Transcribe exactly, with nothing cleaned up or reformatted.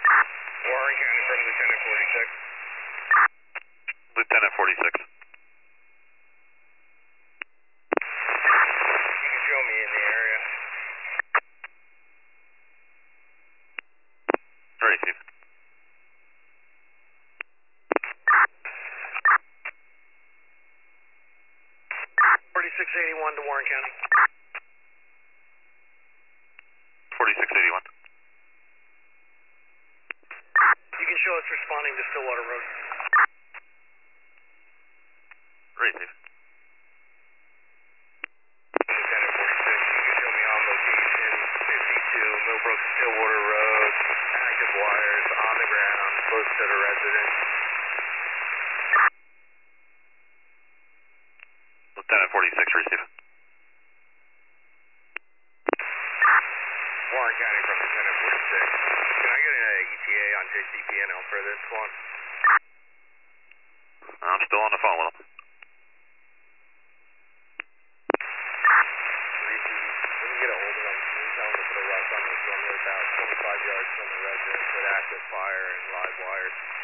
Warren County from Lieutenant forty-six. Lieutenant forty-six. You can show me in the area. Ready, Steve. forty-six eighty-one to Warren County. forty-six eighty-one. You can show us responding to Stillwater Road. Ready, Steve. Lieutenant forty-six, you can show me on location, fifty-two Millbrook Stillwater Road, active wires on the ground, close to the residence. Lieutenant forty-six, receive. Warren County from Lieutenant forty-six. Can I get an E T A on J C P N L for this one? I'm still on the phone with him. Reese, when you get a hold of them, can you tell them to put a rush on this one? We're about twenty-five yards from the residence with active fire and live wires.